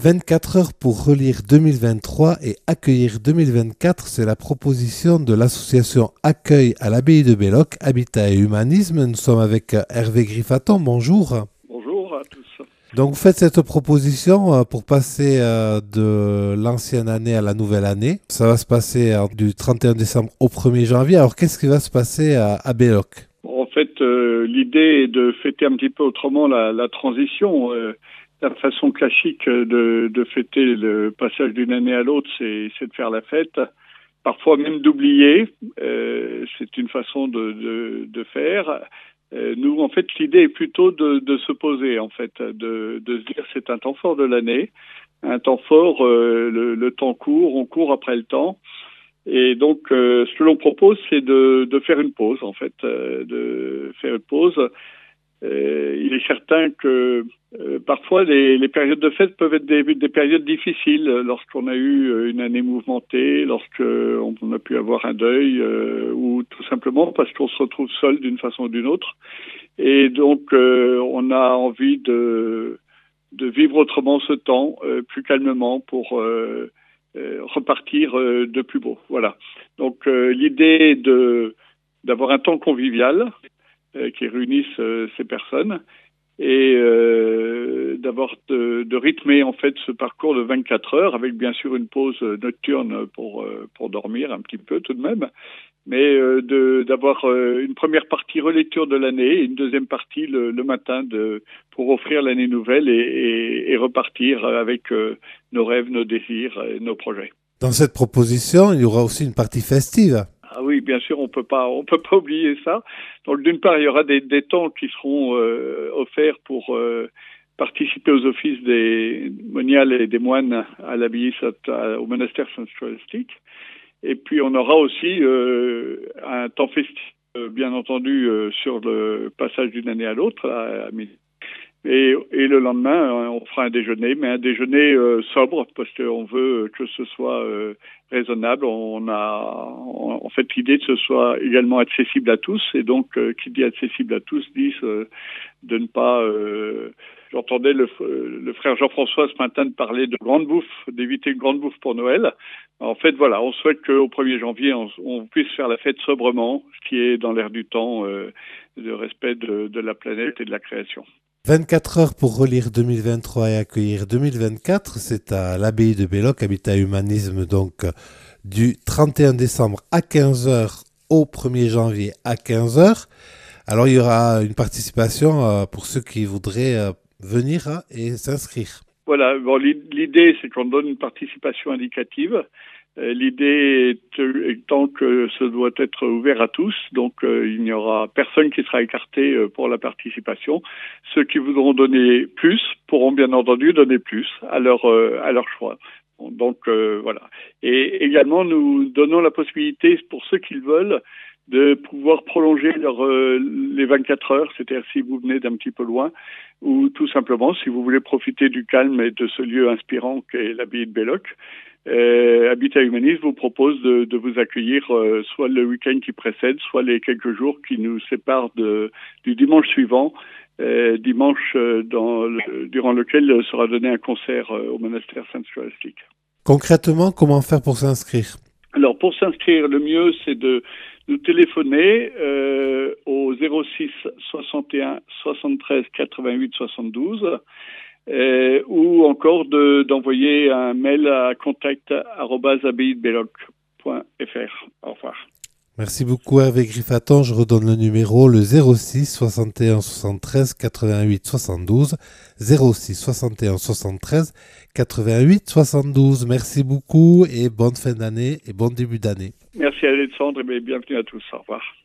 24 heures pour relire 2023 et accueillir 2024, c'est la proposition de l'association Accueil à l'abbaye de Belloc, Habitat et Humanisme. Nous sommes avec Hervé Griffaton, bonjour. Bonjour à tous. Donc vous faites cette proposition pour passer de l'ancienne année à la nouvelle année. Ça va se passer du 31 décembre au 1er janvier. Alors qu'est-ce qui va se passer à Belloc ? En fait, l'idée est de fêter un petit peu autrement la transition. La façon classique de fêter le passage d'une année à l'autre, c'est de faire la fête. Parfois même d'oublier. C'est une façon de faire. Nous, en fait, l'idée est plutôt de se poser, en fait, de se dire c'est un temps fort de l'année. Un temps fort, le temps court, on court après le temps. Et donc, ce que l'on propose, c'est de faire une pause, en fait, de faire une pause. Il est certain que parfois les périodes de fête peuvent être des périodes difficiles lorsqu'on a eu une année mouvementée, lorsqu'on a pu avoir un deuil ou tout simplement parce qu'on se retrouve seul d'une façon ou d'une autre. Et donc on a envie de vivre autrement ce temps, plus calmement pour repartir de plus beau. Voilà. Donc l'idée est d'avoir un temps convivial qui réunissent ces personnes et de rythmer en fait ce parcours de 24 heures avec bien sûr une pause nocturne pour dormir un petit peu tout de même, mais d'avoir une première partie relecture de l'année et une deuxième partie le matin pour offrir l'année nouvelle et repartir avec nos rêves, nos désirs et nos projets. Dans cette proposition, il y aura aussi une partie festive. Ah oui, bien sûr, on peut pas oublier ça. Donc d'une part, il y aura des temps qui seront offerts pour participer aux offices des moniales et des moines à l'abbaye au monastère Saint-Scholastique. Et puis on aura aussi un temps festif, bien entendu, sur le passage d'une année à l'autre à midi. Et le lendemain, on fera un déjeuner, mais un déjeuner sobre, parce qu'on veut que ce soit raisonnable. On a en fait l'idée que ce soit également accessible à tous, et donc qui dit accessible à tous dit de ne pas... J'entendais le frère Jean-François ce matin de parler de grande bouffe, d'éviter une grande bouffe pour Noël. En fait, voilà, on souhaite qu'au 1er janvier, on puisse faire la fête sobrement, ce qui est dans l'air du temps, de respect de la planète et de la création. 24 heures pour relire 2023 et accueillir 2024, c'est à l'abbaye de Belloc, Habitat et Humanisme, donc du 31 décembre à 15h au 1er janvier à 15h. Alors il y aura une participation pour ceux qui voudraient venir et s'inscrire. Voilà, bon, l'idée c'est qu'on donne une participation indicative. L'idée étant que ce doit être ouvert à tous, donc il n'y aura personne qui sera écarté pour la participation. Ceux qui voudront donner plus pourront bien entendu donner plus à leur choix. Donc voilà. Et également nous donnons la possibilité pour ceux qui le veulent de pouvoir prolonger les 24 heures, c'est-à-dire si vous venez d'un petit peu loin, ou tout simplement si vous voulez profiter du calme et de ce lieu inspirant qu'est l'abbaye de Belloc. Habitat Humanisme vous propose de vous accueillir soit le week-end qui précède, soit les quelques jours qui nous séparent du dimanche suivant, dimanche durant lequel sera donné un concert au monastère Saint-Scholastique. Concrètement, comment faire pour s'inscrire ? Alors pour s'inscrire, le mieux c'est de nous téléphoner au 06 61 73 88 72 ou encore d'envoyer un mail à contact@abbayedebeloc.fr. Au revoir. Merci beaucoup Hervé Griffaton. Je redonne le numéro, le 06 61 73 88 72. 06 61 73 88 72. Merci beaucoup et bonne fin d'année et bon début d'année. Merci Alexandre et bienvenue à tous. Au revoir.